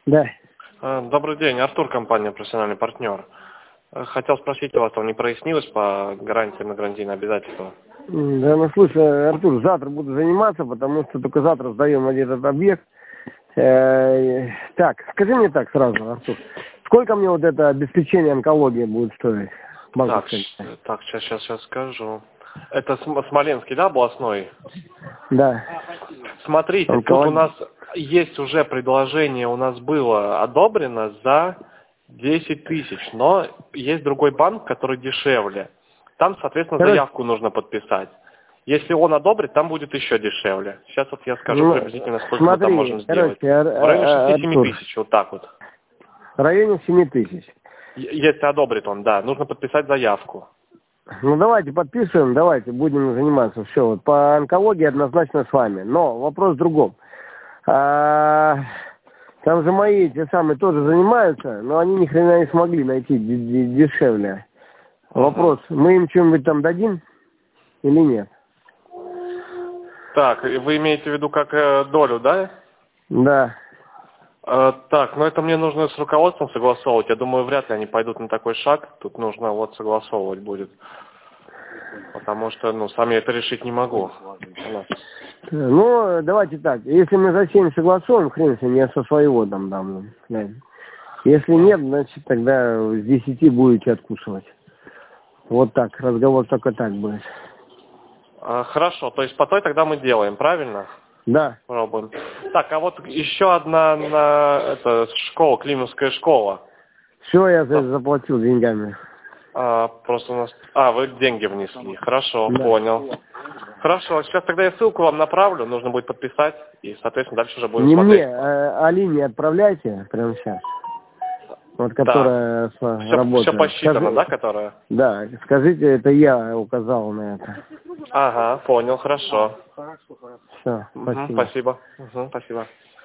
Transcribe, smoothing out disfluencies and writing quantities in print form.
Да. Добрый день, Артур, компания «Профессиональный партнер». Хотел спросить у вас, там не прояснилось по гарантиям и гарантийным обязательствам? Да, ну слушай, Артур, завтра буду заниматься, потому что только завтра сдаем этот объект. Так, скажи мне так сразу, Артур, сколько мне вот это обеспечение онкологии будет стоить? Так, сейчас скажу. Это Смоленский, да, областной? Да. Смотрите, тут у нас есть уже предложение, у нас было одобрено за 10 тысяч, но есть другой банк, который дешевле. Там, соответственно, заявку нужно подписать. Если он одобрит, там будет еще дешевле. Сейчас вот я скажу приблизительно, сколько мы там можем сделать. В районе 6-7 тысяч, вот так вот. В районе 7 тысяч. Если одобрит он, да, нужно подписать заявку. Ну давайте подписываем, давайте будем заниматься. Все, вот по онкологии однозначно с вами. Но вопрос в другом. Там же мои те самые тоже занимаются, но они ни хрена не смогли найти дешевле. Вопрос, мы им что-нибудь там дадим или нет? Так, вы имеете в виду как долю, да? Да. Так, ну это мне нужно с руководством согласовывать. Я думаю, вряд ли они пойдут на такой шаг. Тут нужно вот согласовывать будет. Потому что, ну, сами это решить не могу. Ну, давайте так. Если мы за 7 согласуем, хрен с ним, я со своего там дам. Если нет, значит тогда с 10 будете откусывать. Вот так, разговор только так будет. Хорошо, то есть по той тогда мы делаем, правильно? Да. Пробуем. Так, а вот еще одна школа, Климовская школа. Все, я заплатил деньгами. Просто у нас... вы деньги внесли. Хорошо, да. Понял. Хорошо, сейчас тогда я ссылку вам направлю, нужно будет подписать, и, соответственно, дальше уже будем смотреть. Не мне, Алине отправляйте прямо сейчас. Вот которая работает. Все посчитано, да, которая? Да, скажите, это я указал на это. Ага, понял, хорошо. Все, спасибо. Спасибо. Спасибо.